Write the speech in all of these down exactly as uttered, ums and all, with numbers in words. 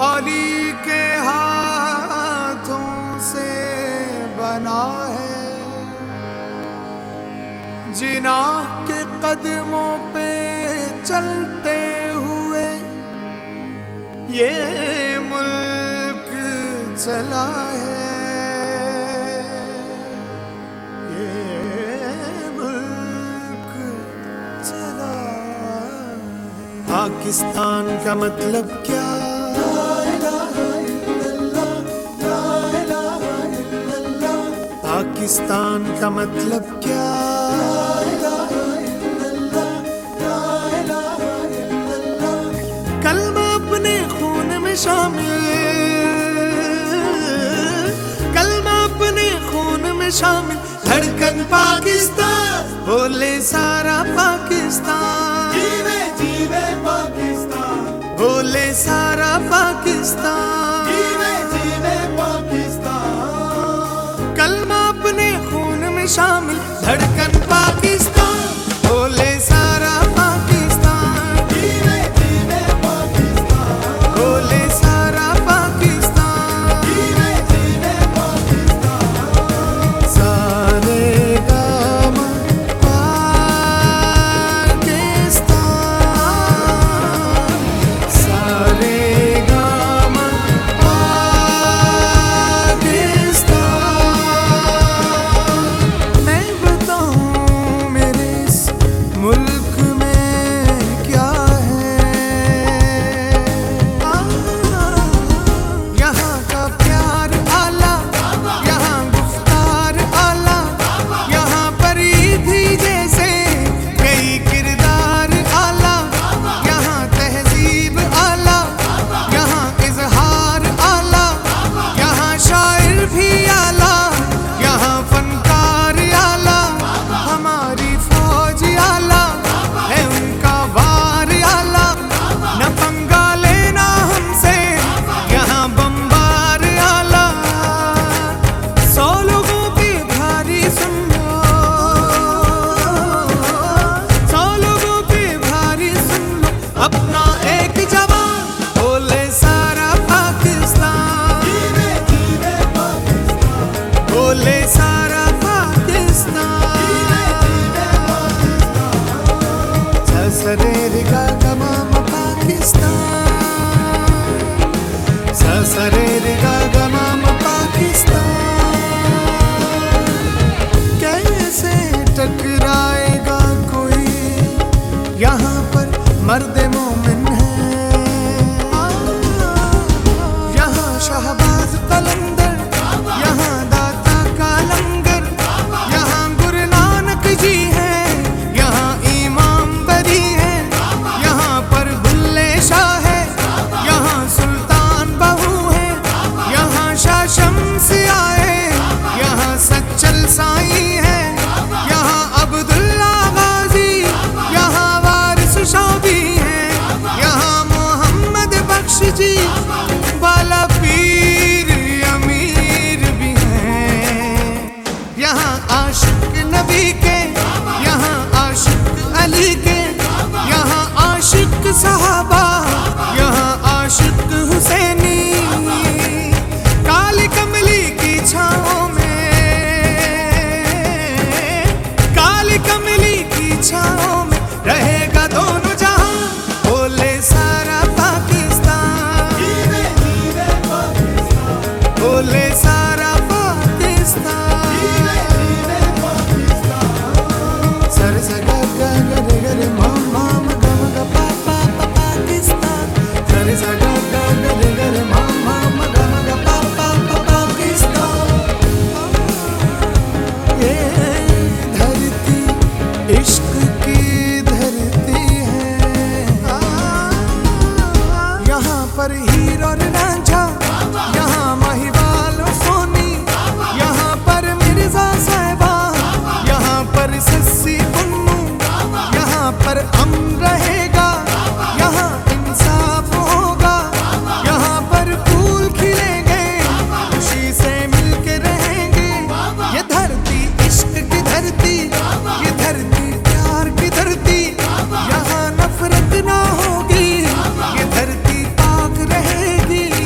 अली के हाथों से बना है, जिनाह के कदमों पे चलते हुए ये मुल्क चला है, ये मुल्क चला है। पाकिस्तान का मतलब क्या? पाकिस्तान का मतलब क्या? कलमा अपने खून में शामिल, कलमा अपने खून में शामिल, धड़कन पाकिस्तान, बोले सारा पाकिस्तान, जीवे जीवे पाकिस्तान, बोले सारा पाकिस्तान, जीवे जीवे पाकिस्तान। कलमा अपने खून में शामिल, धड़कन पाकिस्तान, बोले सारा पाकिस्तान, जीवे जीवे पाकिस्तान, बोले सारा पाकिस्तान, जीवे जीवे पाकिस्तान। सारे गाम पाकिस्तान, सारे गाम पाकिस्तान। मैं बताऊं मेरे इस मुल्क में क्या है, यहाँ का प्यार आला, यहाँ गुफ्तार आला, यहाँ पर भी जैसे कई किरदार आला, यहाँ तहजीब आला, यहाँ इजहार आला, यहाँ शायर भी आला, यहाँ फनकार आला, हमारी फौज आला है, उनका वार आला, न पंगा लेना हमसे, यहाँ बम्बार आला। सौ लोगों की भारी सुन लो, सौ लोगों की भारी सुन लो, अपना एक जवान, बोले सारा पाकिस्तान, जीवे जीवे पाकिस्तान, बोले सारा पाकिस्तान, जीवे जीवे पाकिस्तान। ससरे गा गमाम पाकिस्तान, ससरे गा गमाम पाकिस्तान। कैसे टकराएगा कोई, यहाँ पर मर्द मोमिन है, यहाँ शहबाज कलंदर, यहाँ दाता का लंगर, यहाँ गुरु नानक जी हैं, यहाँ इमाम बरी है, यहाँ पर बुल्ले शाह है, यहाँ सुल्तान बहू है, यहाँ शाह शम्स आए, यहाँ सच्चल साईं है, यहाँ अब्दुल्ला गाजी, यहाँ वारिस शाबी है, यहाँ मोहम्मद बख्श जी, बाला पीर अमीर भी हैं, यहाँ आशिक नबी के, यहाँ आशिक अली के, यहाँ आशिक सहाबा, यहाँ आशिक हुसैनी। काली कमली की छाँव में, काली कमली की छाँव में रहेगा दोनों जहां, बोले सारा पाकिस्तान, जीवे जीवे पाकिस्तान, बोले सारा पाकिस्तान, जीवे जीवे पाकिस्तान। सर सगा गा गा रे गा रे मा मा म गा म गा पा पा पा पाकिस्तान, सर सगा गा गा रे गा रे मा मा म गा म गा पा पा पा पाकिस्तान। ये धरती इश्क की धरती है, यहाँ पर हीर और रांझा, यहाँ महिवाल और सोनी, यहाँ पर मिर्जा साहिबा, यहाँ पर सस्सी पुन्नू, यहाँ पर अमन रहेगा, यहाँ इंसाफ होगा, यहाँ पर फूल खिलेंगे, खुशी से मिलके रहेंगे। ये धरती इश्क की धरती, ये धरती प्यार की धरती, यहाँ नफरत ना होगी, ये धरती पाक रहेगी।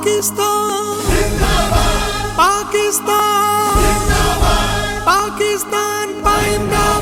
पाकिस्तान पाकिस्तान पाकिस्तान